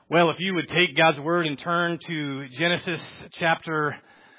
Well, if you would take God's Word and turn to Genesis chapter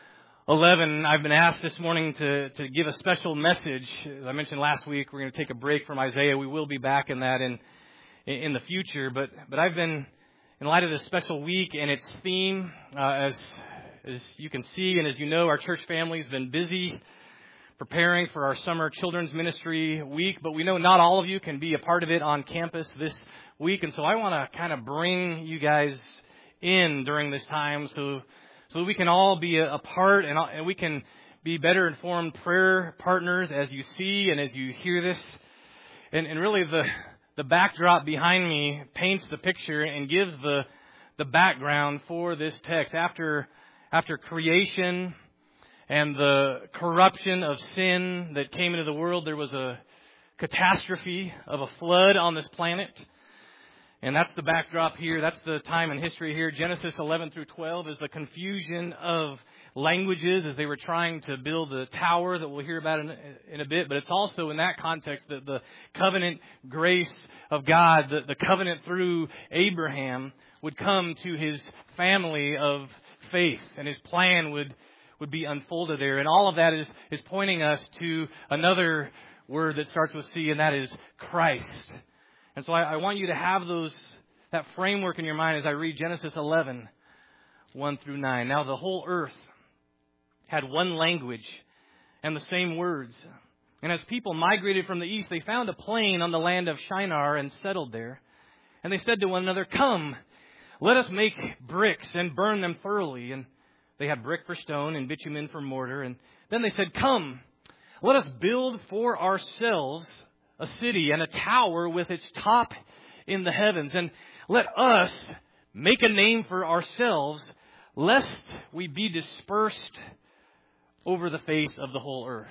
11, I've been asked this morning to give a special message. As I mentioned last week, we're going to take a break from Isaiah. We will be back in that in the future. But I've been, in light of this special week and its theme, as you can see and as you know, our church family's been busy preparing for our summer children's ministry week. But we know not all of you can be a part of it on campus this week, and so I want to kind of bring you guys in during this time so we can all be a part and we can be better informed prayer partners as you see and as you hear this. And really the backdrop behind me paints the picture and gives the background for this text. After creation and the corruption of sin that came into the world, there was a catastrophe of a flood on this planet. And that's the backdrop here. That's the time in history here. Genesis 11 through 12 is the confusion of languages as they were trying to build the tower that we'll hear about in a bit. But it's also in that context that the covenant grace of God, the covenant through Abraham, would come to his family of faith. And his plan would be unfolded there. And all of that is pointing us to another word that starts with C, and that is Christ. And so I want you to have that framework in your mind as I read Genesis 11, 1 through 9. Now the whole earth had one language and the same words. And as people migrated from the east, they found a plain on the land of Shinar and settled there. And they said to one another, "Come, let us make bricks and burn them thoroughly." And they had brick for stone and bitumen for mortar. And then they said, "Come, let us build for ourselves a city and a tower with its top in the heavens. And let us make a name for ourselves, lest we be dispersed over the face of the whole earth."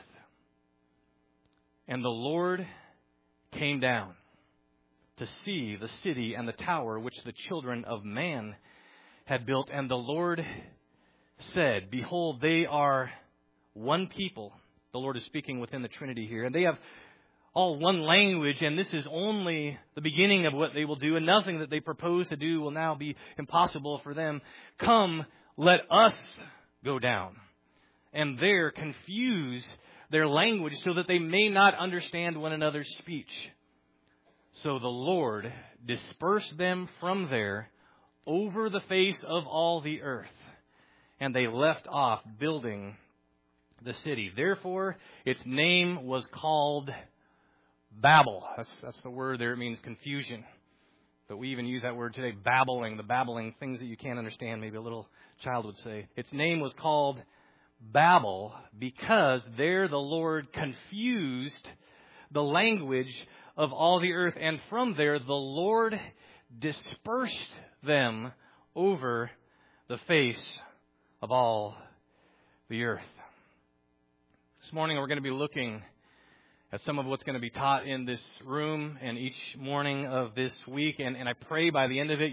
And the Lord came down to see the city and the tower which the children of man had built. And the Lord said, "Behold, they are one people." The Lord is speaking within the Trinity here. "And they have all one language, and this is only the beginning of what they will do, and nothing that they propose to do will now be impossible for them. Come, let us go down, and there confuse their language, so that they may not understand one another's speech." So the Lord dispersed them from there over the face of all the earth, and they left off building the city. Therefore, its name was called Babel. That's the word there. It means confusion. But we even use that word today, babbling, the babbling, things that you can't understand, maybe a little child would say. Its name was called Babel because there the Lord confused the language of all the earth. And from there the Lord dispersed them over the face of all the earth. This morning we're going to be looking at some of what's going to be taught in this room and each morning of this week. And I pray by the end of it,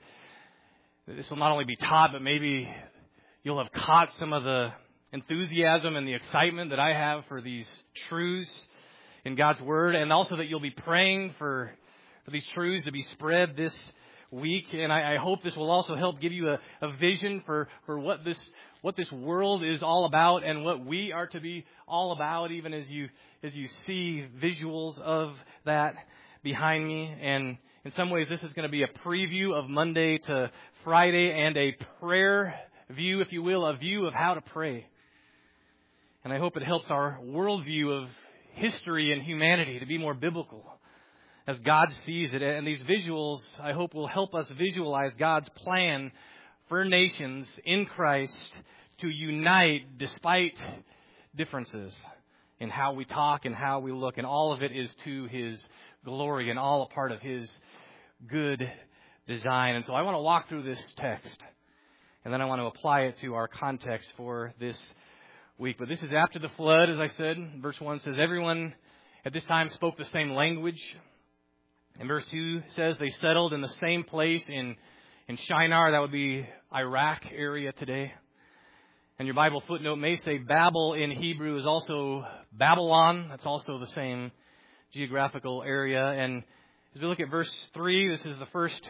this will not only be taught, but maybe you'll have caught some of the enthusiasm and the excitement that I have for these truths in God's Word. And also that you'll be praying for these truths to be spread this week. And I hope this will also help give you a vision for what this world is all about and what we are to be all about, even as you see visuals of that behind me. And in some ways, this is going to be a preview of Monday to Friday and a prayer view, if you will, a view of how to pray. And I hope it helps our worldview of history and humanity to be more biblical as God sees it. And these visuals, I hope, will help us visualize God's plan for nations in Christ to unite despite differences in how we talk and how we look. And all of it is to His glory and all a part of His good design. And so I want to walk through this text, and then I want to apply it to our context for this week. But this is after the flood, as I said. Verse 1 says, everyone at this time spoke the same language. And verse 2 says they settled in the same place in Shinar. That would be Iraq area today. And your Bible footnote may say Babel in Hebrew is also Babylon. That's also the same geographical area. And as we look at verse 3, this is the first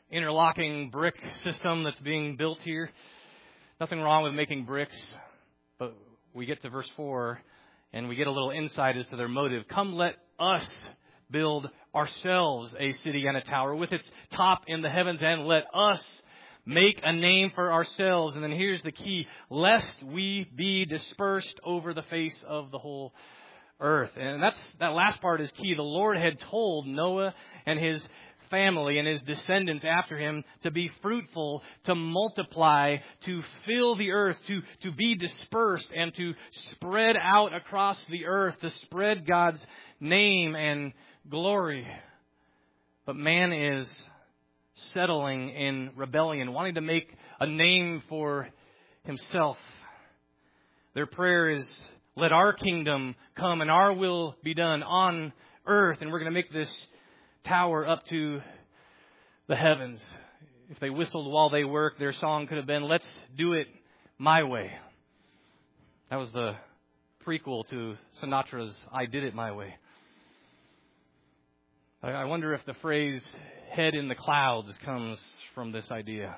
interlocking brick system that's being built here. Nothing wrong with making bricks, but we get to verse 4 and we get a little insight as to their motive. Come, let us build ourselves a city and a tower with its top in the heavens, and let us make a name for ourselves. And then here's the key: lest we be dispersed over the face of the whole earth. And that last part is key. The Lord had told Noah and his family and his descendants after him to be fruitful, to multiply, to fill the earth, to be dispersed, and to spread out across the earth, to spread God's name and glory. But man is settling in rebellion, wanting to make a name for himself. Their prayer is, let our kingdom come and our will be done on earth, and we're going to make this tower up to the heavens. If they whistled while they worked, their song could have been, let's do it my way. That was the prequel to Sinatra's I Did It My Way. I wonder if the phrase head in the clouds comes from this idea.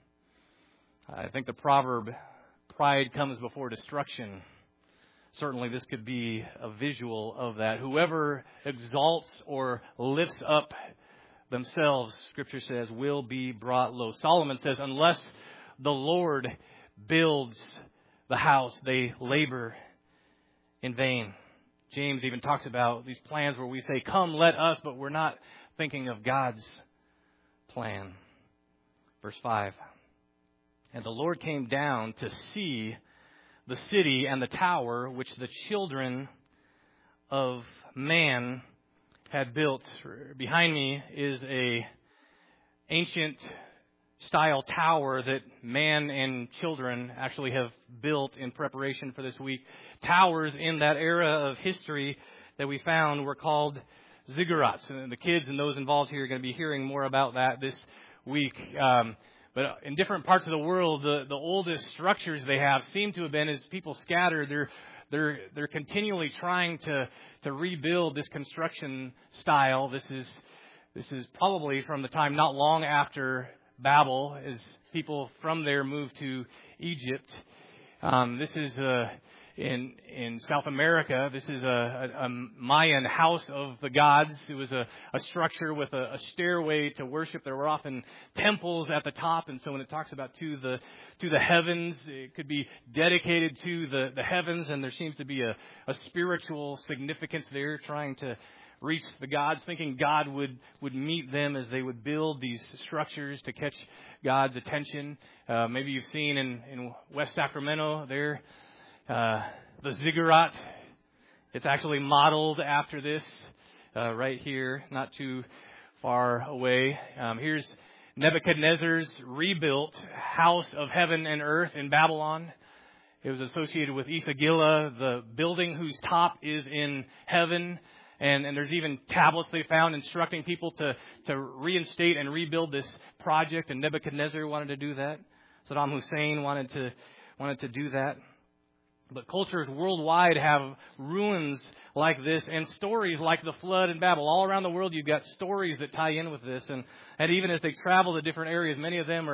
I think the proverb, pride comes before destruction. Certainly this could be a visual of that. Whoever exalts or lifts up themselves, Scripture says, will be brought low. Solomon says, unless the Lord builds the house, they labor in vain. James even talks about these plans where we say, come, let us, but we're not thinking of God's plan. Verse 5. And the Lord came down to see the city and the tower which the children of man had built. Behind me is a ancient style tower that man and children actually have built in preparation for this week. Towers in that era of history that we found were called ziggurats. And the kids and those involved here are going to be hearing more about that this week. But in different parts of the world, the oldest structures they have seem to have been, as people scattered, they're continually trying to rebuild this construction style. This is probably from the time not long after Babel, as people from there moved to Egypt. This is in South America. This is a Mayan house of the gods. It was a structure with a stairway to worship. There were often temples at the top, and so when it talks about to the heavens, it could be dedicated to the heavens, and there seems to be a spiritual significance there, trying to reach the gods, thinking God would meet them as they would build these structures to catch God's attention. Maybe you've seen in West Sacramento there, the ziggurat. It's actually modeled after this right here, not too far away. Here's Nebuchadnezzar's rebuilt house of heaven and earth in Babylon. It was associated with Esagila, the building whose top is in heaven. And there's even tablets they found instructing people to reinstate and rebuild this project. And Nebuchadnezzar wanted to do that. Saddam Hussein wanted to do that. But cultures worldwide have ruins like this and stories like the flood in Babel. All around the world, you've got stories that tie in with this. And even as they travel to different areas, many of them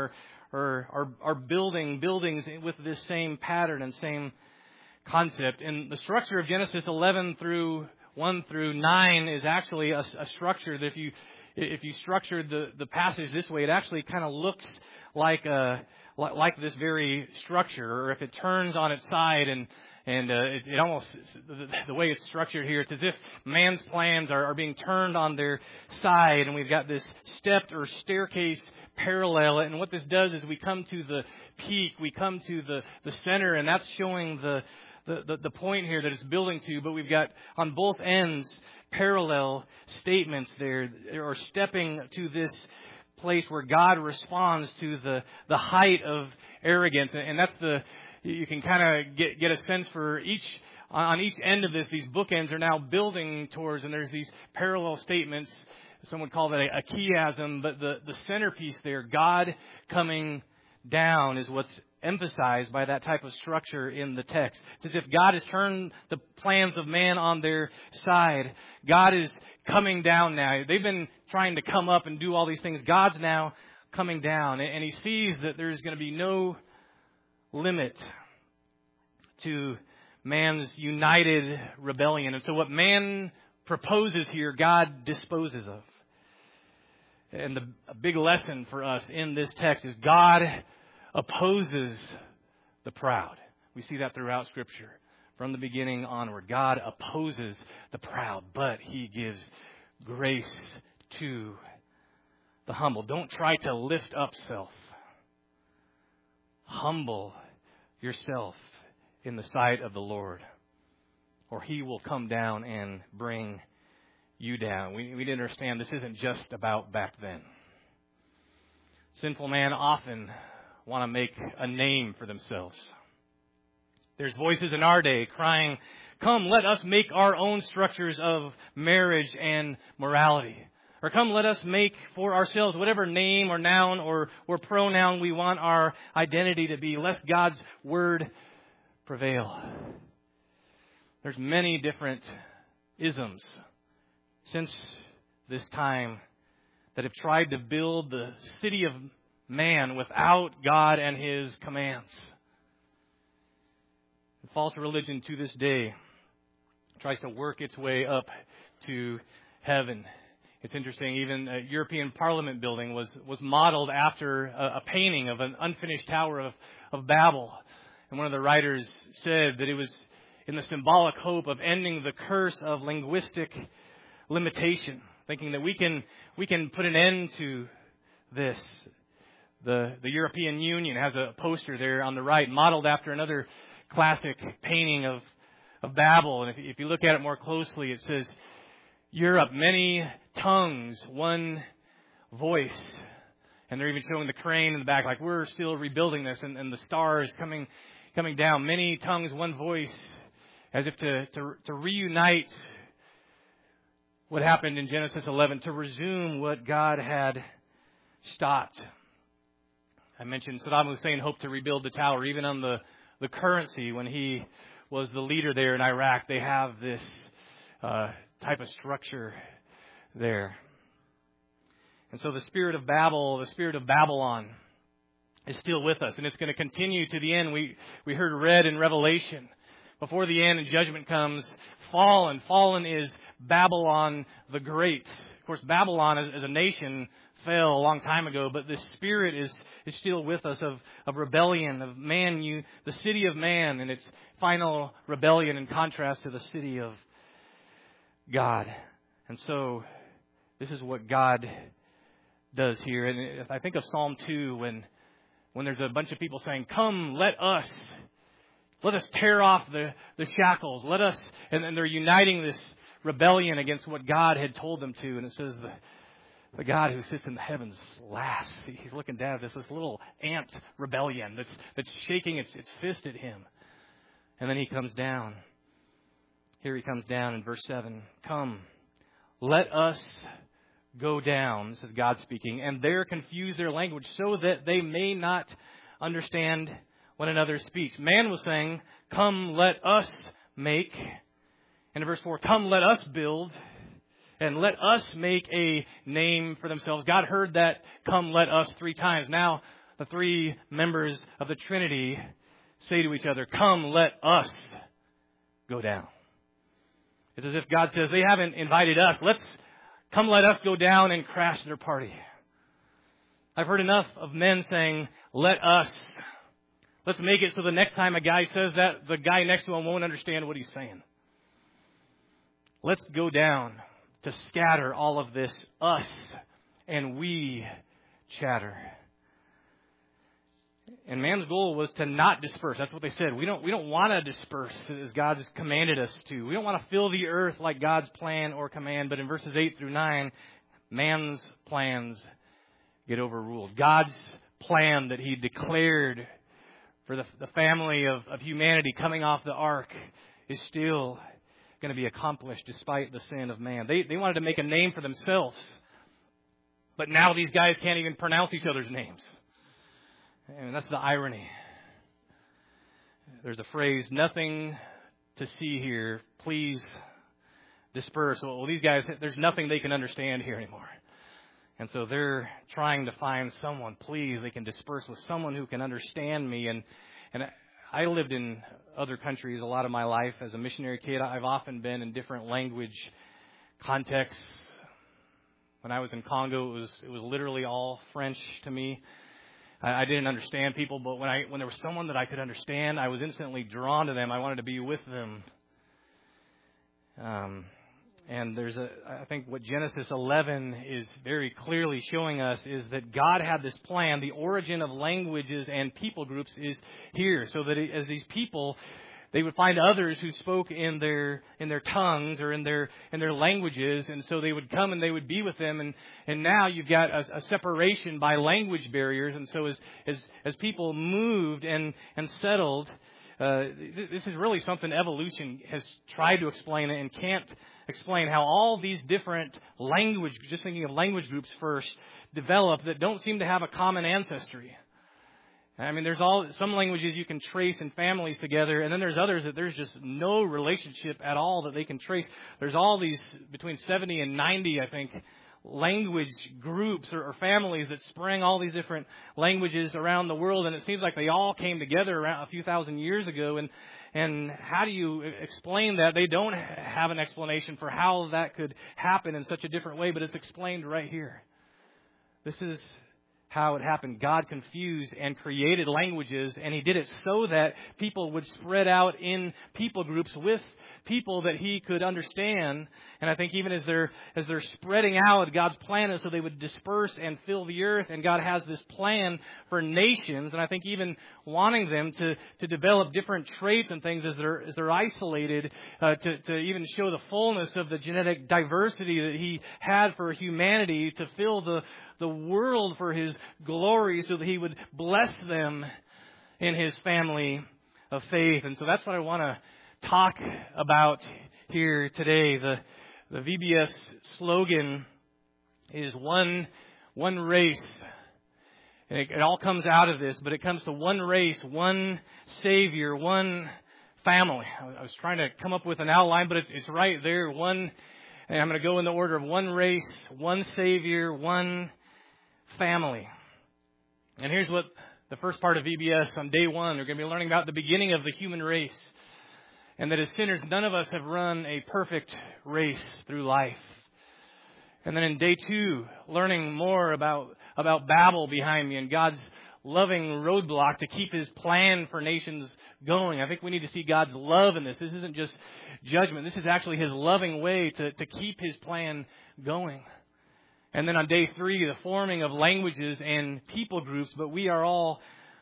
are building buildings with this same pattern and same concept. And the structure of Genesis 11 through 1 through 9 is actually a structure that if you structured the passage this way, it actually kind of looks like this very structure. Or if it turns on its side and it almost, the way it's structured here, it's as if man's plans are being turned on their side, and we've got this stepped or staircase parallel. And what this does is we come to the peak, we come to the center, and that's showing the point here that it's building to, but we've got on both ends parallel statements there, or stepping to this place where God responds to the height of arrogance. And that's you can kind of get a sense for on each end of this, these bookends are now building towards, and there's these parallel statements. Some would call that a chiasm, but the centerpiece there, God coming down, is what's emphasized by that type of structure in the text. It's as if God has turned the plans of man on their side. God is coming down now. They've been trying to come up and do all these things. God's now coming down. And he sees that there's going to be no limit to man's united rebellion. And so what man proposes here, God disposes of. And a big lesson for us in this text is God opposes the proud. We see that throughout Scripture. From the beginning onward, God opposes the proud, but He gives grace to the humble. Don't try to lift up self. Humble yourself in the sight of the Lord, or He will come down and bring you down. We need to understand this isn't just about back then. Sinful man often want to make a name for themselves. There's voices in our day crying, "Come, let us make our own structures of marriage and morality." Or come, let us make for ourselves whatever name or noun or pronoun we want our identity to be, lest God's word prevail. There's many different isms since this time that have tried to build the city of man without God and His commands. False religion to this day tries to work its way up to heaven. It's interesting, even a European Parliament building was modeled after a painting of an unfinished Tower of Babel. And one of the writers said that it was in the symbolic hope of ending the curse of linguistic limitation, thinking that we can put an end to this. The European Union has a poster there on the right, modeled after another classic painting of Babel. And if you look at it more closely, it says, Europe, many tongues, one voice. And they're even showing the crane in the back, like we're still rebuilding this, and the stars coming down. Many tongues, one voice, as if to reunite what happened in Genesis 11, to resume what God had stopped. I mentioned Saddam Hussein hoped to rebuild the tower, even on the currency when he was the leader there in Iraq. They have this type of structure there. And so the spirit of Babel, the spirit of Babylon is still with us, and it's going to continue to the end. We heard read in Revelation, before the end and judgment comes, fallen is Babylon the Great. Of course, Babylon as a nation fell a long time ago, but the spirit is still with us of rebellion, of man, the city of man, and its final rebellion in contrast to the city of God. And so this is what God does here. And if I think of Psalm 2, when there's a bunch of people saying, "Come, let us tear off the shackles, let us," and then they're uniting this rebellion against what God had told them to. And it says the God who sits in the heavens laughs. He's looking down at this little ant rebellion that's shaking its fist at him. And then He comes down. Here He comes down in verse 7. "Come, let us go down," this is God speaking, "and there confuse their language, so that they may not understand one another's speech." Man was saying, "Come, let us make." And in verse 4, "Come, let us build, and let us make a name for themselves." God heard that "come, let us" 3 times. Now the 3 members of the Trinity say to each other, "Come, let us go down." It's as if God says, they haven't invited us. Come, let us go down and crash their party. I've heard enough of men saying, "Let us." Let's make it so the next time a guy says that, the guy next to him won't understand what he's saying. Let's go down to scatter all of this us and we chatter. And man's goal was to not disperse. That's what they said. We don't want to disperse as God has commanded us to. We don't want to fill the earth like God's plan or command. But in verses 8 through 9, man's plans get overruled. God's plan that He declared for the family of humanity coming off the ark is still going to be accomplished despite the sin of man. They wanted to make a name for themselves. But now these guys can't even pronounce each other's names. And that's the irony. There's a phrase, "Nothing to see here. Please disperse." Well, these guys, there's nothing they can understand here anymore. And so they're trying to find someone, please, they can disperse with someone who can understand me. And I lived in other countries a lot of my life. As a missionary kid, I've often been in different language contexts. When I was in Congo, it was literally all French to me. I didn't understand people, but when there was someone that I could understand, I was instantly drawn to them. I wanted to be with them. And I think what Genesis 11 is very clearly showing us is that God had this plan. The origin of languages and people groups is here, so that as these people, they would find others who spoke in their tongues or in their languages, and so they would come and they would be with them. And now you've got a separation by language barriers. And so as people moved and settled, this is really something evolution has tried to explain and can't explain, how all these different just thinking of language groups first, develop that don't seem to have a common ancestry. I mean, there's some languages you can trace in families together, and then there's others that there's just no relationship at all that they can trace. There's all these, between 70 and 90, I think, language groups or families that sprang all these different languages around the world, and it seems like they all came together around a few thousand years ago. And how do you explain that? They don't have an explanation for how that could happen in such a different way, but it's explained right here. This is how it happened. God confused and created languages, and He did it so that people would spread out in people groups with people that He could understand. And I think even as they're spreading out, God's plan is so they would disperse and fill the earth. And God has this plan for nations, and I think even wanting them to develop different traits and things as they're isolated, to even show the fullness of the genetic diversity that He had for humanity, to fill the world for His glory, so that He would bless them in His family of faith. And so that's what I want to talk about here today. The VBS slogan is one race. And it all comes out of this, but it comes to one race, one Savior, one family. I was trying to come up with an outline, but it's right there. And I'm going to go in the order of one race, one Savior, one family. And here's what the first part of VBS on day one, we're going to be learning about the beginning of the human race. And that as sinners, none of us have run a perfect race through life. And then in day two, learning more about Babel behind me and God's loving roadblock to keep His plan for nations going. I think we need to see God's love in this. This isn't just judgment. This is actually His loving way to keep His plan going. And then on day three, the forming of languages and people groups, but we are all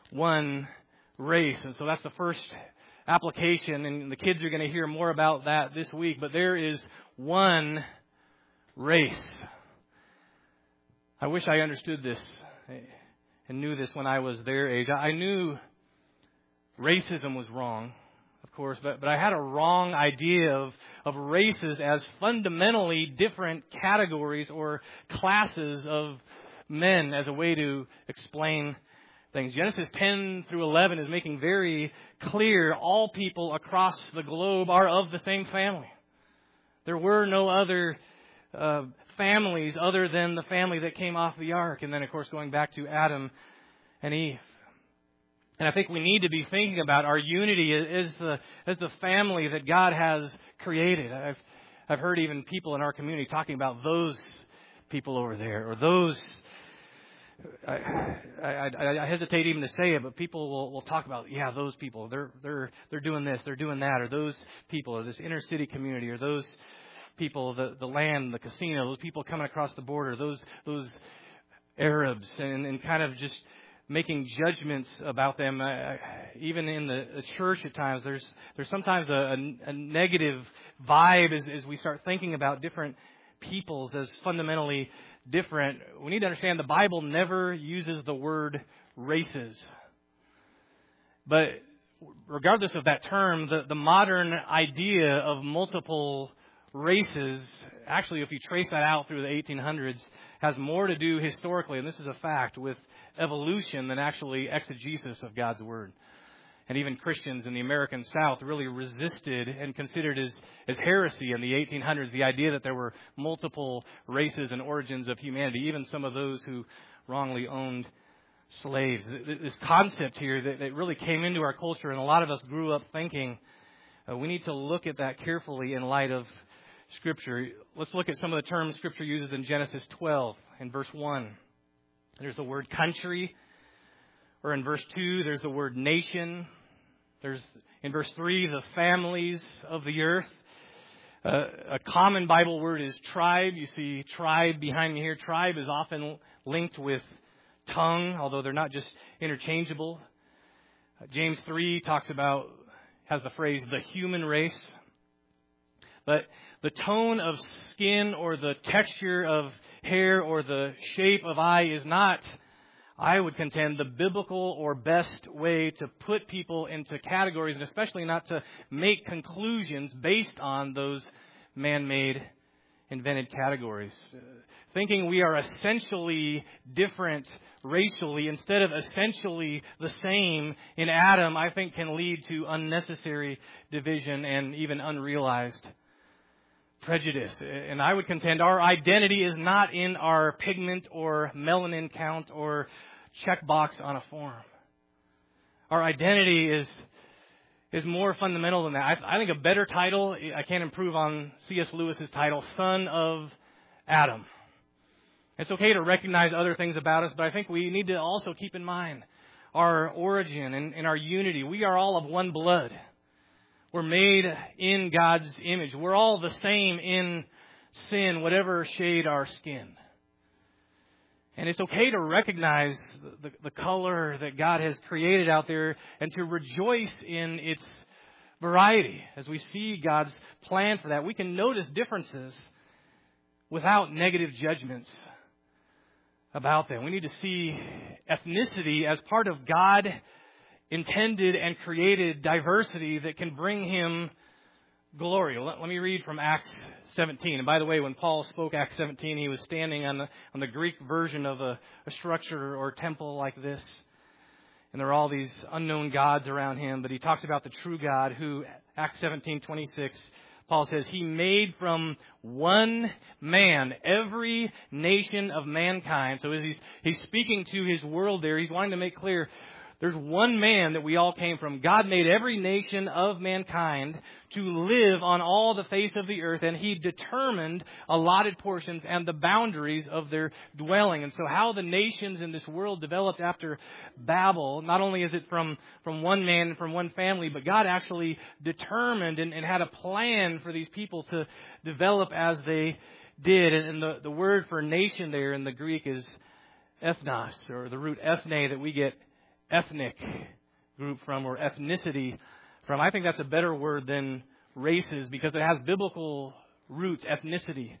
one race. And so that's the first application, and the kids are going to hear more about that this week. But there is one race. I wish I understood this and knew this when I was their age. I knew racism was wrong, of course, but I had a wrong idea of races as fundamentally different categories or classes of men as a way to explain things. Genesis 10 through 11 is making very clear all people across the globe are of the same family. There were no other families other than the family that came off the ark. And then, of course, going back to Adam and Eve. And I think we need to be thinking about our unity as the family that God has created. I've heard even people in our community talking about those people over there, or those. I hesitate even to say it, but people will talk about, those people. They're doing this, they're doing that, or those people, or this inner city community, or those people, the land, the casino, those people coming across the border, those Arabs, and kind of just making judgments about them. Even in the church at times, there's sometimes a negative vibe as we start thinking about different peoples as fundamentally different. We need to understand the Bible never uses the word races. But regardless of that term, the modern idea of multiple races, actually, if you trace that out through the 1800s, has more to do historically, and this is a fact, with evolution than actually exegesis of God's Word. and even Christians in the American South really resisted and considered as heresy in the 1800s, the idea that there were multiple races and origins of humanity, even some of those who wrongly owned slaves. This concept here that really came into our culture, and a lot of us grew up thinking, we need to look at that carefully in light of Scripture. Let's look at some of the terms Scripture uses in Genesis 12 in verse 1. There's the word country. Or in verse 2, there's the word nation. There's, in verse 3, the families of the earth. A common Bible word is tribe. You see tribe behind me here. Tribe is often linked with tongue, although they're not just interchangeable. James 3 has the phrase, the human race. But the tone of skin or the texture of hair or the shape of eye is not, I would contend, the biblical or best way to put people into categories, and especially not to make conclusions based on those man-made, invented categories. Thinking we are essentially different racially instead of essentially the same in Adam, I think can lead to unnecessary division and even unrealized prejudice. And I would contend our identity is not in our pigment or melanin count or checkbox on a form. Our identity is more fundamental than that. I think a better title, I can't improve on C.S. Lewis's title, Son of Adam. It's okay to recognize other things about us, but I think we need to also keep in mind our origin and our unity. We are all of one blood. We're made in God's image. We're all the same in sin, whatever shade our skin. And it's okay to recognize the color that God has created out there and to rejoice in its variety. As we see God's plan for that, we can notice differences without negative judgments about them. We need to see ethnicity as part of God intended and created diversity that can bring Him glory. Let me read from Acts 17. And by the way, when Paul spoke Acts 17, he was standing on the Greek version of a structure or temple like this. And there are all these unknown gods around him, but he talks about the true God who, Acts 17:26, Paul says, He made from one man every nation of mankind. So as he's speaking to his world there, he's wanting to make clear there's one man that we all came from. God made every nation of mankind to live on all the face of the earth, and He determined allotted portions and the boundaries of their dwelling. And so how the nations in this world developed after Babel, not only is it from one man and from one family, but God actually determined and had a plan for these people to develop as they did. And the word for nation there in the Greek is ethnos, or the root ethne that we get ethnic group from, or ethnicity from. I think that's a better word than races because it has biblical roots, ethnicity.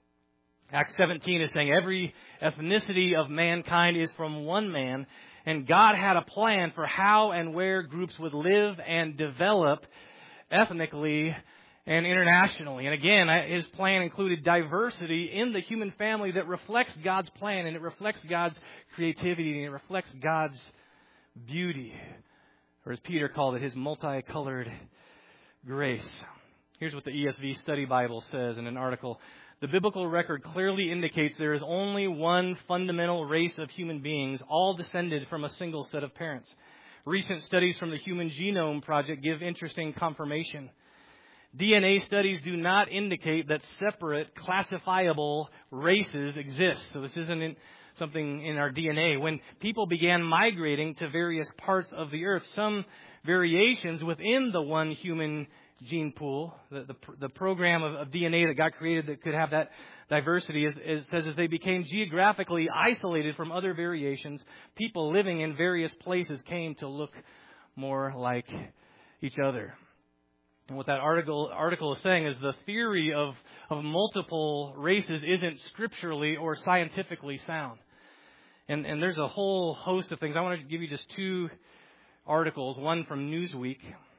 Acts 17 is saying every ethnicity of mankind is from one man, and God had a plan for how and where groups would live and develop ethnically and internationally. And again, His plan included diversity in the human family that reflects God's plan, and it reflects God's creativity, and it reflects God's beauty, or as Peter called it, His multicolored grace. Here's what the ESV Study Bible says in an article. The biblical record clearly indicates there is only one fundamental race of human beings, all descended from a single set of parents. Recent studies from the Human Genome Project give interesting confirmation. DNA studies do not indicate that separate, classifiable races exist. So this isn't something in our DNA. When people began migrating to various parts of the earth, some variations within the one human gene pool, the program of DNA that God created that could have that diversity, says as they became geographically isolated from other variations, people living in various places came to look more like each other. And what that article is saying is the theory of multiple races isn't scripturally or scientifically sound. And there's a whole host of things. I want to give you just two articles. One from Newsweek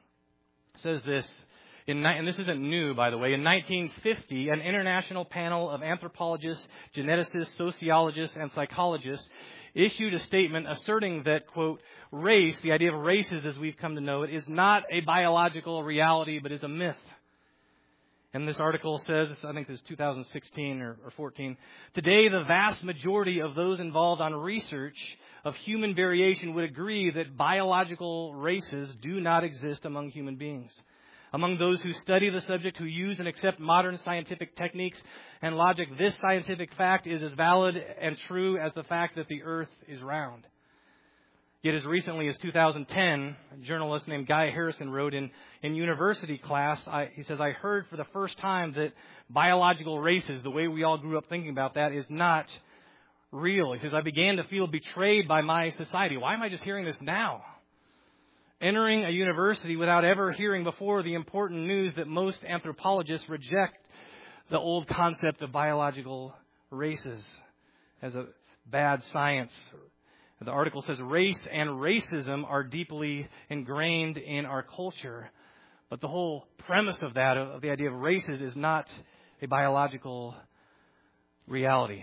says this, and this isn't new, by the way. In 1950, an international panel of anthropologists, geneticists, sociologists, and psychologists issued a statement asserting that, quote, race, the idea of races as we've come to know it, is not a biological reality, but is a myth. And this article says, I think this is 2016 or 14, today the vast majority of those involved on research of human variation would agree that biological races do not exist among human beings. Among those who study the subject, who use and accept modern scientific techniques and logic, this scientific fact is as valid and true as the fact that the earth is round. Yet as recently as 2010, a journalist named Guy Harrison wrote in university class, he says, I heard for the first time that biological races, the way we all grew up thinking about that, is not real. He says, I began to feel betrayed by my society. Why am I just hearing this now? Entering a university without ever hearing before the important news that most anthropologists reject the old concept of biological races as a bad science. The article says race and racism are deeply ingrained in our culture. But the whole premise of that, of the idea of races, is not a biological reality.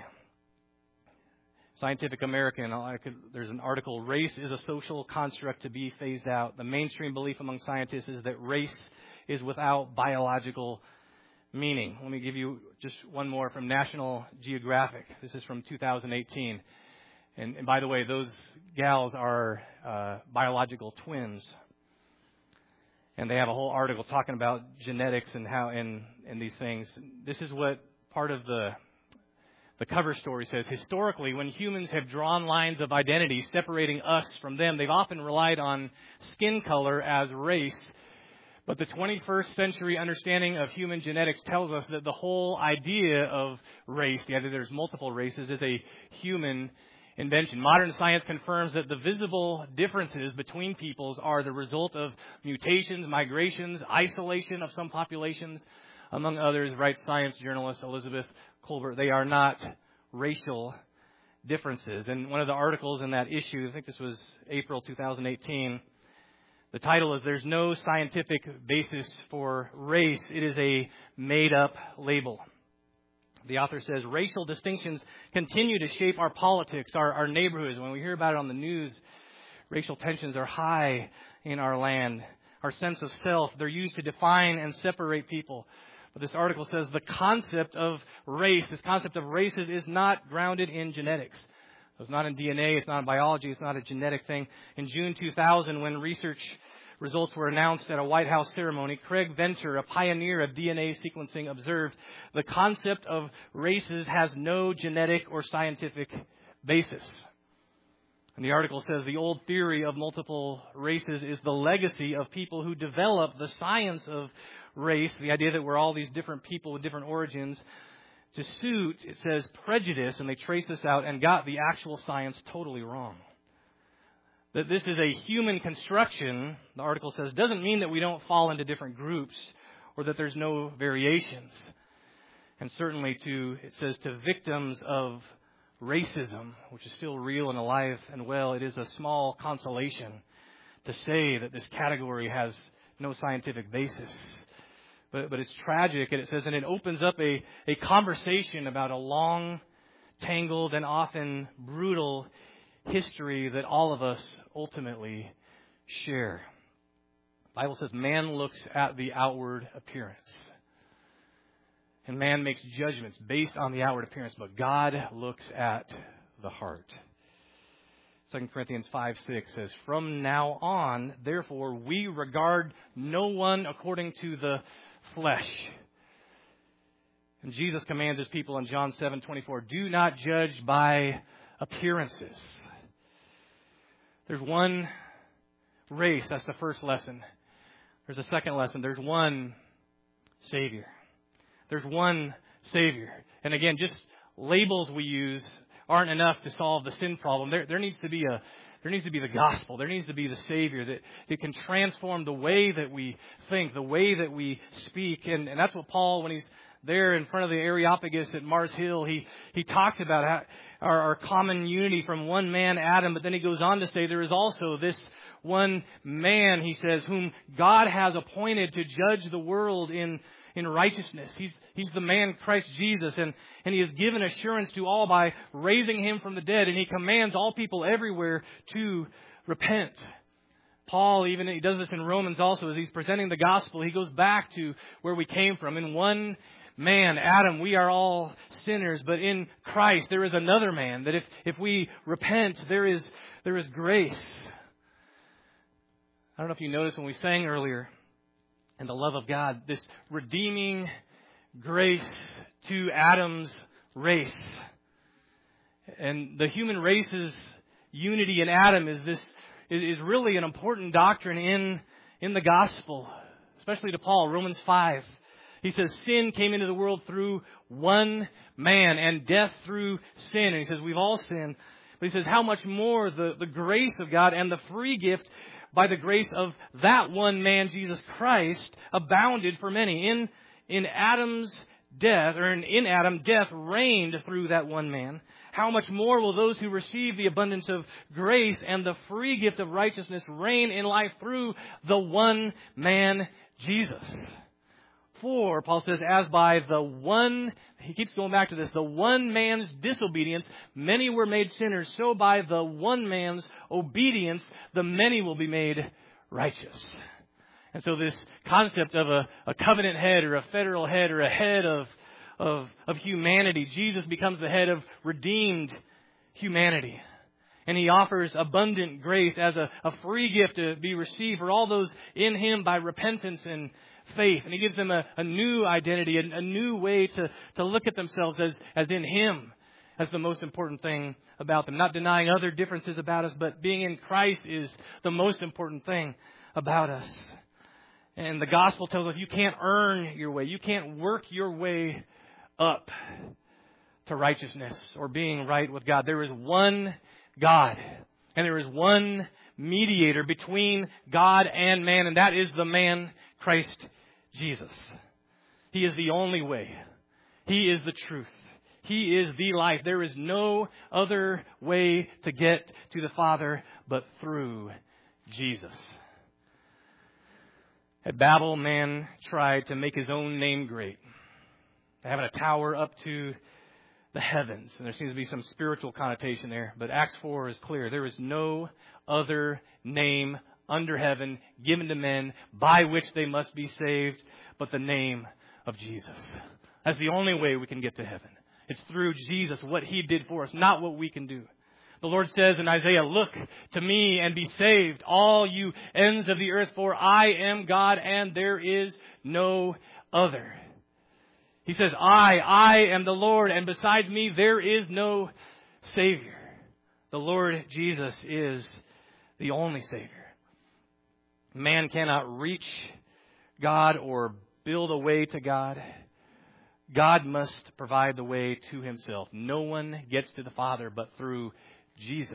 Scientific American, there's an article, Race is a Social Construct to be Phased Out. The mainstream belief among scientists is that race is without biological meaning. Let me give you just one more from National Geographic. This is from 2018. And by the way, those gals are biological twins. And they have a whole article talking about genetics and how and these things. This is what part of the cover story says. Historically, when humans have drawn lines of identity separating us from them, they've often relied on skin color as race. But the 21st century understanding of human genetics tells us that the whole idea of race, the idea that there's multiple races, is a human invention. Modern science confirms that the visible differences between peoples are the result of mutations, migrations, isolation of some populations, among others, writes science journalist Elizabeth Kolbert. They are not racial differences. And one of the articles in that issue, I think this was April 2018, the title is There's No Scientific Basis for Race. It is a made-up label. The author says, racial distinctions continue to shape our politics, our neighborhoods. When we hear about it on the news, racial tensions are high in our land. Our sense of self, they're used to define and separate people. But this article says the concept of race, this concept of races is not grounded in genetics. It's not in DNA, it's not in biology, it's not a genetic thing. In June 2000, when research results were announced at a White House ceremony, Craig Venter, a pioneer of DNA sequencing, observed the concept of races has no genetic or scientific basis. And the article says the old theory of multiple races is the legacy of people who developed the science of race, the idea that we're all these different people with different origins, to suit, it says, prejudice, and they trace this out and got the actual science totally wrong. That this is a human construction, the article says, doesn't mean that we don't fall into different groups or that there's no variations. And certainly it says to victims of racism, which is still real and alive and well, it is a small consolation to say that this category has no scientific basis. But it's tragic, and it says, and it opens up a conversation about a long, tangled, and often brutal history that all of us ultimately share. The Bible says man looks at the outward appearance. And man makes judgments based on the outward appearance, but God looks at the heart. 2 Corinthians 5:6 says, from now on, therefore, we regard no one according to the flesh. And Jesus commands his people in John 7:24, do not judge by appearances. There's one race. That's the first lesson. There's a second lesson. There's one Savior. There's one Savior. And again, just labels we use aren't enough to solve the sin problem. There needs to be the gospel. There needs to be the Savior that can transform the way that we think, the way that we speak. And that's what Paul, when he's there in front of the Areopagus at Mars Hill, he talks about how our common unity from one man, Adam, but then he goes on to say there is also this one man, he says, whom God has appointed to judge the world in in righteousness. He's the man Christ Jesus, and He has given assurance to all by raising Him from the dead, and He commands all people everywhere to repent. Paul, even he does this in Romans also, as he's presenting the gospel, he goes back to where we came from. In one man, Adam, we are all sinners, but in Christ there is another man, that if we repent, there is grace. I don't know if you noticed when we sang earlier, and the love of God, this redeeming grace to Adam's race. And the human race's unity in Adam is really an important doctrine in the gospel, especially to Paul. Romans 5. He says, sin came into the world through one man, and death through sin. And he says, we've all sinned. But he says, how much more the grace of God and the free gift by the grace of that one man, Jesus Christ, abounded for many. In Adam's death, or in Adam, death reigned through that one man. How much more will those who receive the abundance of grace and the free gift of righteousness reign in life through the one man, Jesus? For, Paul says, as by the one, he keeps going back to this, the one man's disobedience, many were made sinners. So by the one man's obedience, the many will be made righteous. And so this concept of a covenant head or a federal head or a head of humanity, Jesus becomes the head of redeemed humanity. And He offers abundant grace as a free gift to be received for all those in Him by repentance and faith. And He gives them a new identity, a new way to look at themselves as in Him, as the most important thing about them. Not denying other differences about us, but being in Christ is the most important thing about us. And the gospel tells us you can't earn your way. You can't work your way up to righteousness or being right with God. There is one God, and there is one mediator between God and man, and that is the man Christ Jesus. He is the only way. He is the truth. He is the life. There is no other way to get to the Father but through Jesus. At Babel, man tried to make his own name great, having a tower up to the heavens. And there seems to be some spiritual connotation there. But Acts 4 is clear. There is no other name under heaven given to men by which they must be saved but the name of Jesus. That's the only way we can get to heaven. It's through Jesus, what He did for us, not what we can do. The Lord says in Isaiah, look to me and be saved, all you ends of the earth, for I am God and there is no other. He says, I am the Lord, and besides me there is no Savior. The Lord Jesus is the only Savior. Man cannot reach God or build a way to God. God must provide the way to Himself. No one gets to the Father but through Jesus.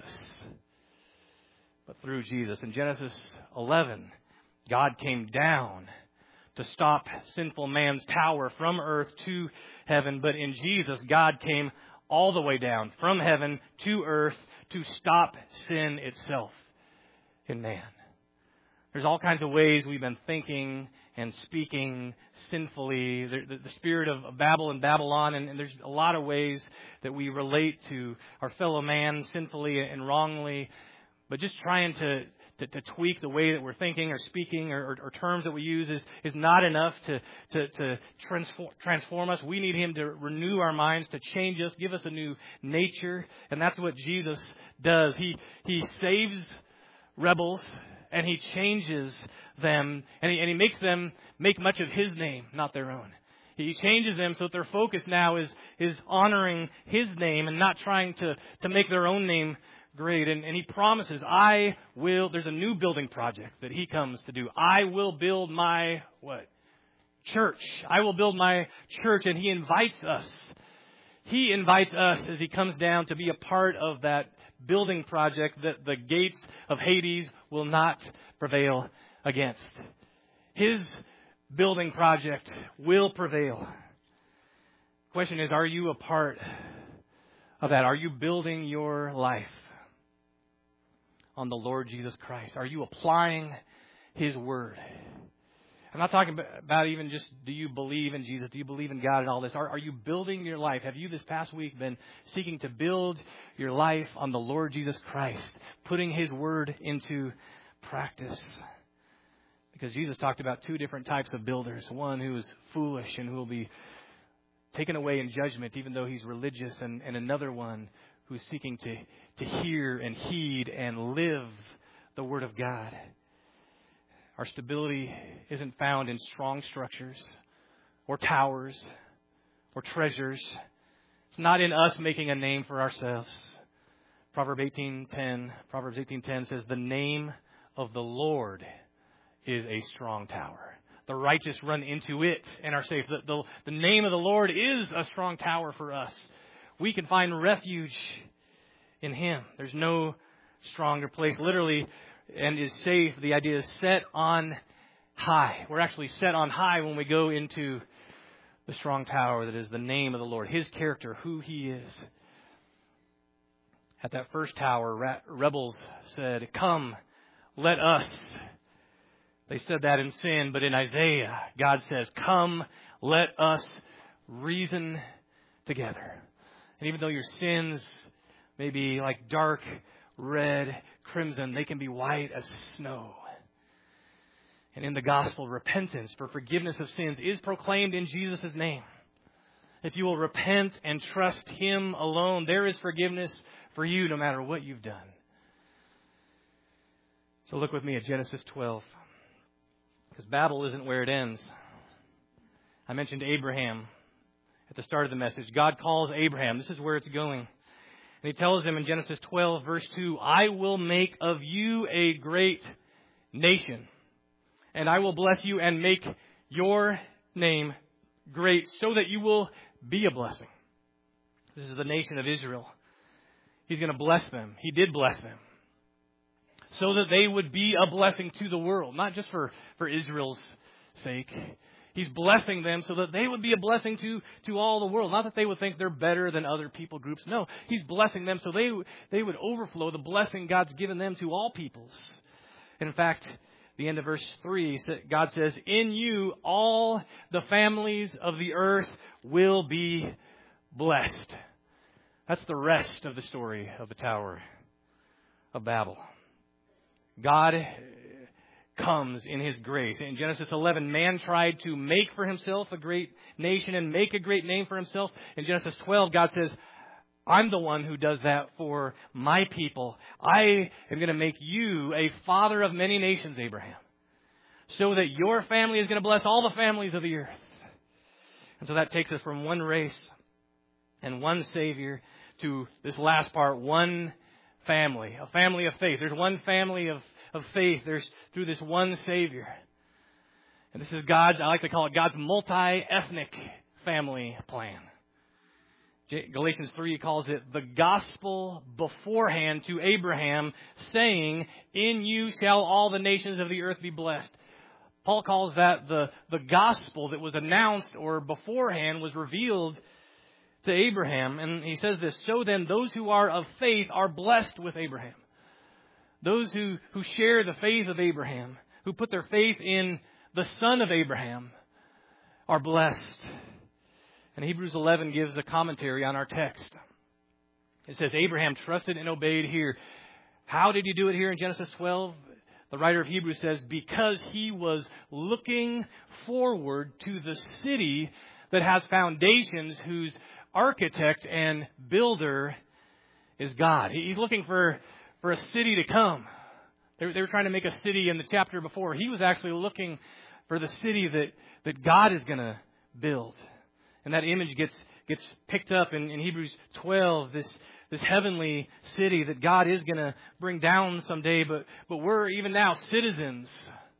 But through Jesus. In Genesis 11, God came down to stop sinful man's tower from earth to heaven. But in Jesus, God came all the way down from heaven to earth to stop sin itself in man. There's all kinds of ways we've been thinking and speaking sinfully. The spirit of Babel and Babylon, and there's a lot of ways that we relate to our fellow man sinfully and wrongly. But just trying to tweak the way that we're thinking or speaking or terms that we use is not enough to transform us. We need Him to renew our minds, to change us, give us a new nature. And that's what Jesus does. He saves rebels and He changes them, and he makes them make much of His name, not their own. He changes them so that their focus now is honoring His name and not trying to make their own name great. And He promises, there's a new building project that He comes to do. I will build my, church. I will build my church. And He invites us. He invites us as He comes down to be a part of that building project that the gates of Hades will not prevail against. His building project will prevail. The question is, are you a part of that? Are you building your life on the Lord Jesus Christ? Are you applying His Word? I'm not talking about even just, do you believe in Jesus? Do you believe in God and all this? Are you building your life? Have you this past week been seeking to build your life on the Lord Jesus Christ, putting His Word into practice? Because Jesus talked about two different types of builders. One who is foolish and who will be taken away in judgment even though he's religious, and another one who's seeking to hear and heed and live the Word of God. Our stability isn't found in strong structures or towers or treasures. It's not in us making a name for ourselves. Proverbs 18:10 says, "The name of the Lord is a strong tower. The righteous run into it and are safe." The name of the Lord is a strong tower for us. We can find refuge in Him. There's no stronger place. Literally, and is safe, the idea is set on high. We're actually set on high when we go into the strong tower that is the name of the Lord, His character, who He is. At that first tower, rebels said, "Come, let us." They said that in sin, but in Isaiah, God says, "Come, let us reason together." And even though your sins may be like dark red crimson, they can be white as snow. And in the gospel, repentance for forgiveness of sins is proclaimed in Jesus' name. If you will repent and trust Him alone, there is forgiveness for you no matter what you've done. So look with me at Genesis 12. Because Babel isn't where it ends. I mentioned Abraham at the start of the message. God calls Abraham. This is where it's going. And He tells him in Genesis 12, verse 2, "I will make of you a great nation, and I will bless you and make your name great so that you will be a blessing." This is the nation of Israel. He's going to bless them. He did bless them, so that they would be a blessing to the world, not just for Israel's sake. He's blessing them so that they would be a blessing to all the world. Not that they would think they're better than other people groups. No, He's blessing them so they would overflow the blessing God's given them to all peoples. And in fact, the end of verse 3, God says, "In you all the families of the earth will be blessed." That's the rest of the story of the Tower of Babel. God comes in His grace. In Genesis 11, man tried to make for himself a great nation and make a great name for himself. In Genesis 12, God says, "I'm the one who does that for my people. I am going to make you a father of many nations, Abraham, so that your family is going to bless all the families of the earth." And so that takes us from one race and one Savior to this last part, one family, a family of faith. There's one family of faith. There's through this one Savior. And this is God's, I like to call it God's multi-ethnic family plan. Galatians 3 calls it the gospel beforehand to Abraham, saying, "In you shall all the nations of the earth be blessed." Paul calls that the gospel that was announced or beforehand was revealed to Abraham. And he says this, "So then those who are of faith are blessed with Abraham." Those who share the faith of Abraham, who put their faith in the son of Abraham, are blessed. And Hebrews 11 gives a commentary on our text. It says, Abraham trusted and obeyed here. How did he do it here in Genesis 12? The writer of Hebrews says, because he was looking forward to the city that has foundations, whose architect and builder is God. He's looking for a city to come. They were trying to make a city in the chapter before. He was actually looking for the city that God is going to build. And that image gets picked up in Hebrews 12, this heavenly city that God is going to bring down someday. But we're even now citizens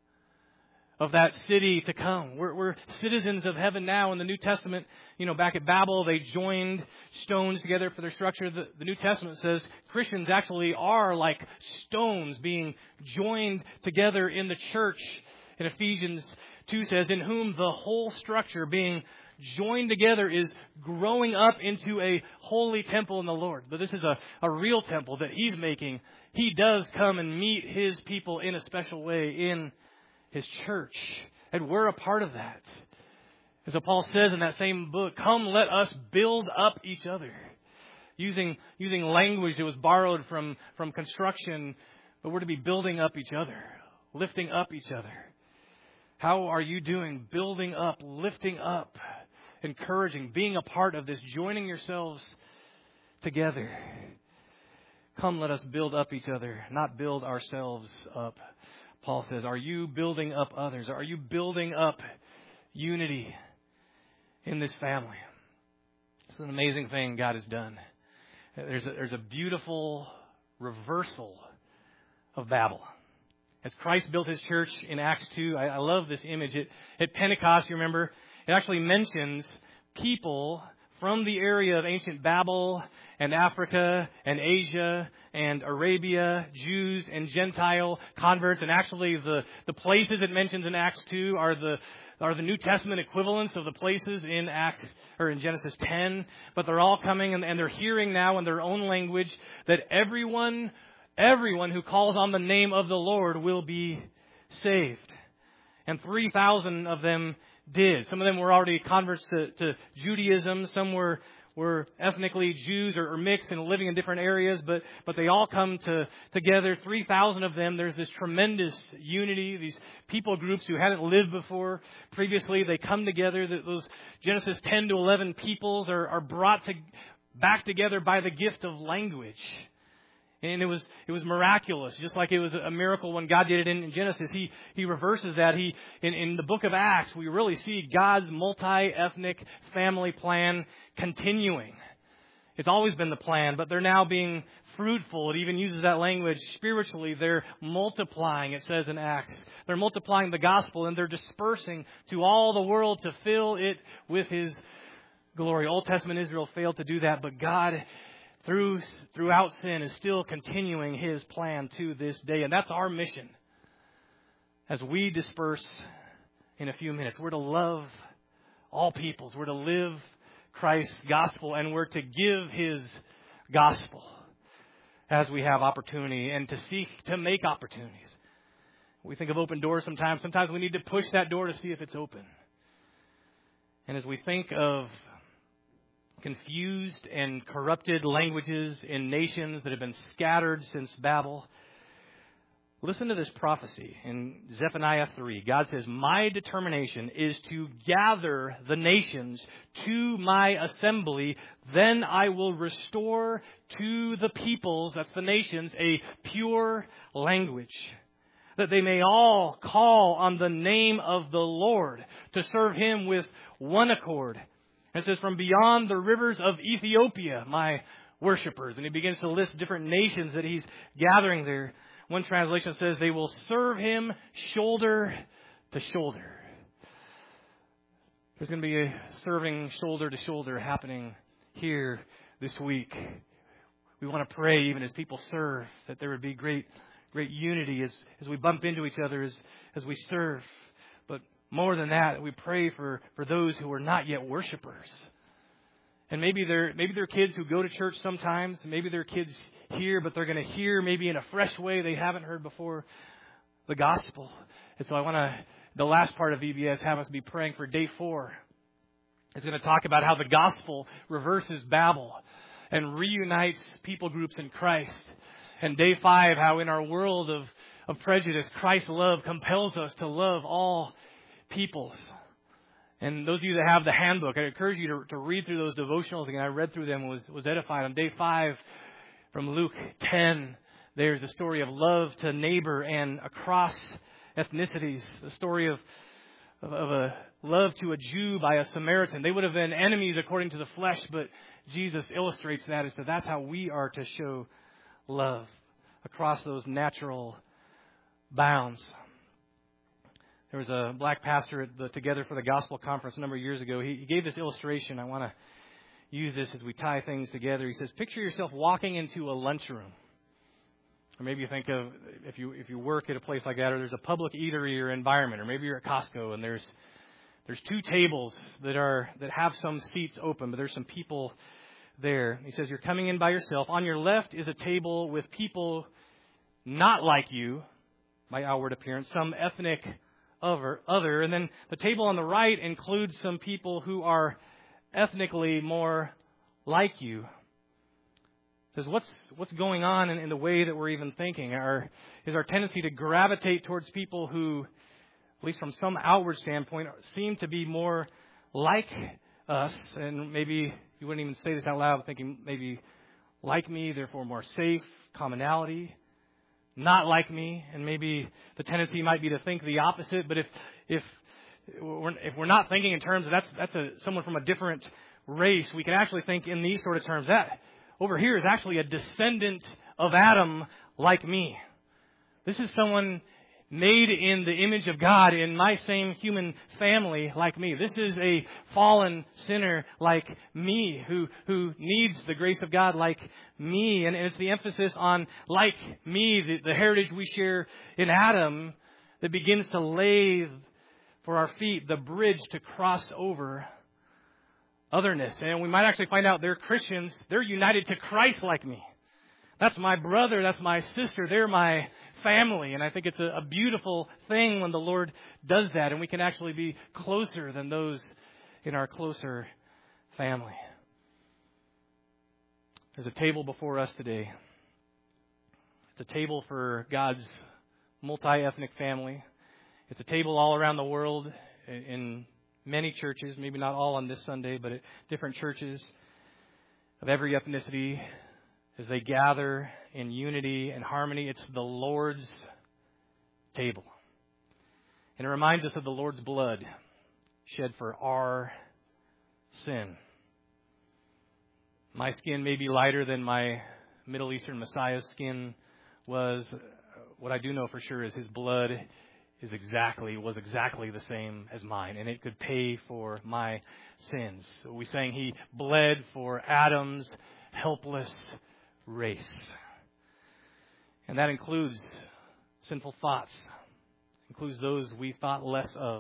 of that city to come. We're citizens of heaven now. In the New Testament, back at Babel, they joined stones together for their structure. The New Testament says Christians actually are like stones being joined together in the church. And Ephesians 2 says, in whom the whole structure being joined together is growing up into a holy temple in the Lord. But this is a real temple that He's making. He does come and meet His people in a special way in His church. And we're a part of that. And so Paul says in that same book, come, let us build up each other. Using language that was borrowed from construction, but we're to be building up each other, lifting up each other. How are you doing? Building up, lifting up, encouraging, being a part of this, joining yourselves together. Come, let us build up each other, not build ourselves up. Paul says, are you building up others? Are you building up unity in this family? It's an amazing thing God has done. There's a beautiful reversal of Babel. As Christ built His church in Acts 2, I love this image. At Pentecost, you remember, it actually mentions people from the area of ancient Babel and Africa and Asia and Arabia, Jews and Gentile converts. And actually the places it mentions in Acts 2 are the New Testament equivalents of the places in Genesis 10. But they're all coming and they're hearing now in their own language that everyone who calls on the name of the Lord will be saved. And 3,000 of them did. Some of them were already converts to Judaism. Some were ethnically Jews or mixed and living in different areas, but they all come together. 3,000 of them. There's this tremendous unity. These people groups who hadn't lived before previously, they come together. Those Genesis 10 to 11 peoples are brought back together by the gift of language. And it was miraculous, just like it was a miracle when God did it in Genesis. He reverses that. In the book of Acts, we really see God's multi-ethnic family plan continuing. It's always been the plan, but they're now being fruitful. It even uses that language spiritually. They're multiplying, it says in Acts. They're multiplying the gospel and they're dispersing to all the world to fill it with His glory. Old Testament Israel failed to do that, but God, throughout sin, is still continuing His plan to this day. And that's our mission. As we disperse in a few minutes, we're to love all peoples. We're to live Christ's gospel, and we're to give His gospel as we have opportunity and to seek to make opportunities. We think of open doors sometimes. Sometimes we need to push that door to see if it's open. And as we think of confused and corrupted languages in nations that have been scattered since Babel, listen to this prophecy in Zephaniah 3. God says, my determination is to gather the nations to my assembly. Then I will restore to the peoples, that's the nations, a pure language, that they may all call on the name of the Lord to serve Him with one accord. It says, from beyond the rivers of Ethiopia, my worshipers. And he begins to list different nations that He's gathering there. One translation says they will serve Him shoulder to shoulder. There's going to be a serving shoulder to shoulder happening here this week. We want to pray, even as people serve, that there would be great unity as we bump into each other as we serve. But more than that, we pray for those who are not yet worshipers. And maybe they're kids who go to church sometimes. Maybe they're kids here, but they're going to hear maybe in a fresh way they haven't heard before the gospel. And so I want to, the last part of VBS, have us be praying for day 4. It's going to talk about how the gospel reverses Babel and reunites people groups in Christ. And day 5, how in our world of prejudice, Christ's love compels us to love all peoples. And those of you that have the handbook, I encourage you to read through those devotionals again. I read through them, was edified. On day 5 from Luke 10, there's the story of love to neighbor and across ethnicities. The story of a love to a Jew by a Samaritan. They would have been enemies according to the flesh, but Jesus illustrates that as to that's how we are to show love across those natural bounds. There was a black pastor at the Together for the Gospel conference a number of years ago. He gave this illustration. I want to use this as we tie things together. He says, picture yourself walking into a lunchroom. Or maybe you think of if you work at a place like that, or there's a public eatery or environment, or maybe you're at Costco and there's 2 tables that have some seats open, but there's some people there. He says you're coming in by yourself. On your left is a table with people not like you by outward appearance, some ethnic other. And then the table on the right includes some people who are ethnically more like you. It says, what's going on in the way that we're even thinking? Is our tendency to gravitate towards people who, at least from some outward standpoint, seem to be more like us? And maybe you wouldn't even say this out loud, thinking maybe like me, therefore more safe, commonality. Not like me, and maybe the tendency might be to think the opposite. But if we're not thinking in terms of that's someone from a different race, we can actually think in these sort of terms. That over here is actually a descendant of Adam like me. This is someone made in the image of God in my same human family like me. This is a fallen sinner like me who needs the grace of God like me. And it's the emphasis on like me, the heritage we share in Adam, that begins to lay for our feet the bridge to cross over otherness. And we might actually find out they're Christians. They're united to Christ like me. That's my brother. That's my sister. They're my family. And I think it's a beautiful thing when the Lord does that, and we can actually be closer than those in our closer family. There's a table before us today. It's a table for God's multi-ethnic family. It's a table all around the world in many churches, maybe not all on this Sunday, but at different churches of every ethnicity, as they gather in unity and harmony. It's the Lord's table. And it reminds us of the Lord's blood shed for our sin. My skin may be lighter than my Middle Eastern Messiah's skin was. What I do know for sure is his blood was exactly the same as mine, and it could pay for my sins. So we sang he bled for Adam's helpless race. And that includes sinful thoughts, includes those we thought less of.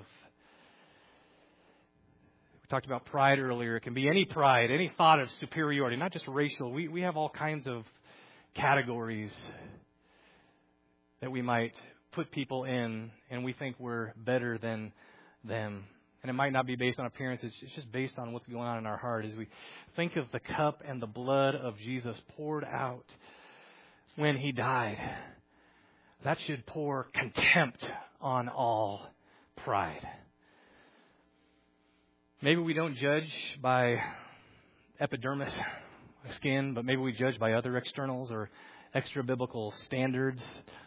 We talked about pride earlier. It can be any pride, any thought of superiority, not just racial. We have all kinds of categories that we might put people in, and we think we're better than them. And it might not be based on appearance. It's just based on what's going on in our heart as we think of the cup and the blood of Jesus poured out when he died. That should pour contempt on all pride. Maybe we don't judge by epidermis, skin, but maybe we judge by other externals or extra biblical standards.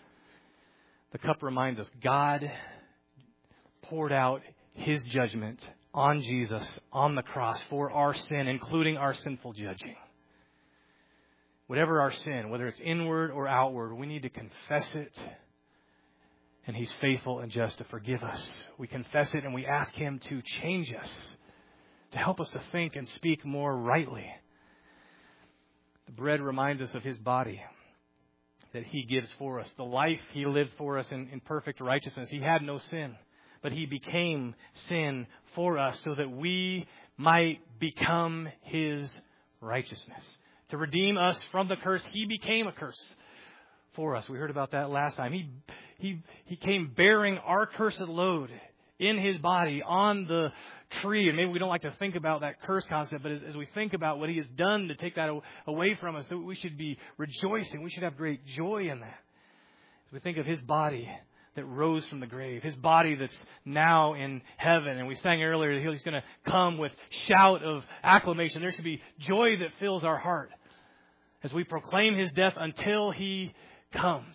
The cup reminds us God poured out his judgment on Jesus on the cross for our sin, including our sinful judging. Whatever our sin, whether it's inward or outward, we need to confess it, and he's faithful and just to forgive us. We confess it and we ask him to change us, to help us to think and speak more rightly. The bread reminds us of his body that he gives for us, the life he lived for us in perfect righteousness. He had no sin, but he became sin for us so that we might become his righteousness. To redeem us from the curse, he became a curse for us. We heard about that last time. He came bearing our cursed load in his body on the tree. And maybe we don't like to think about that curse concept, but as we think about what he has done to take that away from us, we should be rejoicing. We should have great joy in that. As we think of his body that rose from the grave, his body that's now in heaven. And we sang earlier that he's going to come with shout of acclamation. There should be joy that fills our heart as we proclaim his death until he comes.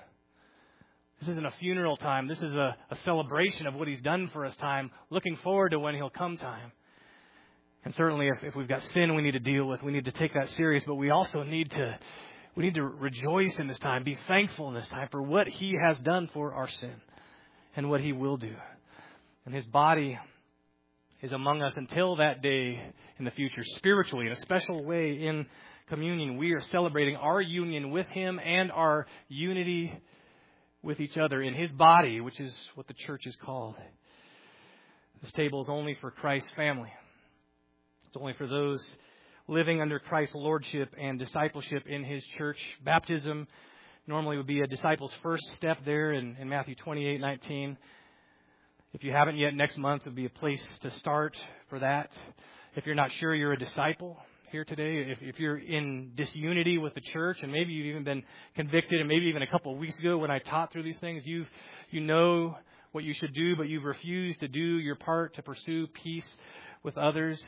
This isn't a funeral time. This is a celebration of what he's done for us time, looking forward to when he'll come time. And certainly if we've got sin we need to deal with, we need to take that serious, but we also need to rejoice in this time, be thankful in this time for what he has done for our sin and what he will do. And his body is among us until that day in the future, spiritually, in a special way in communion. We are celebrating our union with him and our unity with each other in his body, which is what the church is called. This table is only for Christ's family. It's only for those living under Christ's lordship and discipleship in his church. Baptism normally would be a disciple's first step there in Matthew 28:19. If you haven't yet, next month would be a place to start for that. If you're not sure you're a disciple here today, if you're in disunity with the church, and maybe you've even been convicted, and maybe even a couple of weeks ago when I taught through these things, you know what you should do, but you've refused to do your part to pursue peace with others.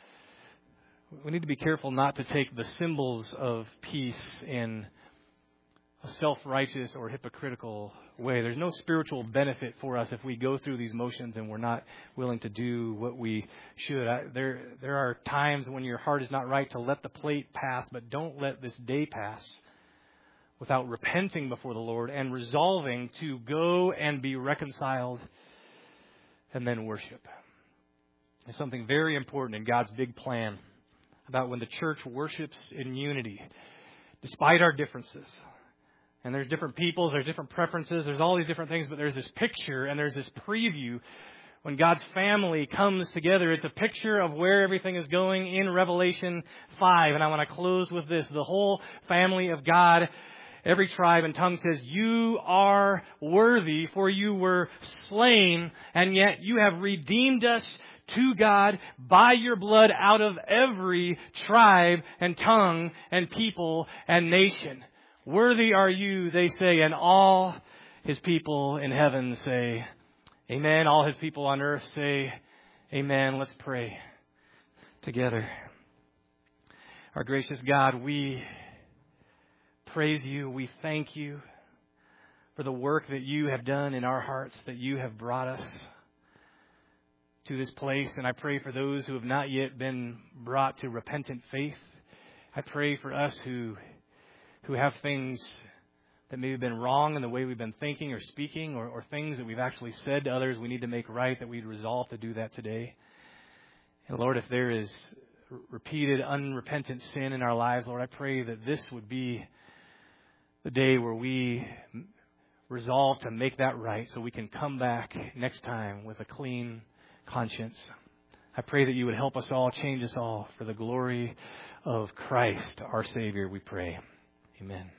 We need to be careful not to take the symbols of peace in a self-righteous or hypocritical way. There's no spiritual benefit for us if we go through these motions and we're not willing to do what we should. There are times when your heart is not right to let the plate pass, but don't let this day pass without repenting before the Lord and resolving to go and be reconciled and then worship. There's something very important in God's big plan about when the church worships in unity, despite our differences. And there's different peoples, there's different preferences, there's all these different things, but there's this picture and there's this preview. When God's family comes together, it's a picture of where everything is going in Revelation 5. And I want to close with this. The whole family of God, every tribe and tongue says, "You are worthy, for you were slain, and yet you have redeemed us to God by your blood out of every tribe and tongue and people and nation. Worthy are you," they say, and all His people in heaven say, amen. All His people on earth say, amen. Let's pray together. Our gracious God, we praise you. We thank you for the work that you have done in our hearts, that you have brought us to this place. And I pray for those who have not yet been brought to repentant faith. I pray for us who have things that may have been wrong in the way we've been thinking or speaking, or things that we've actually said to others we need to make right, that we'd resolve to do that today. And Lord, if there is repeated unrepentant sin in our lives, Lord, I pray that this would be the day where we resolve to make that right so we can come back next time with a clean conscience. I pray that you would help us all, change us all for the glory of Christ, our Savior, we pray. Amen.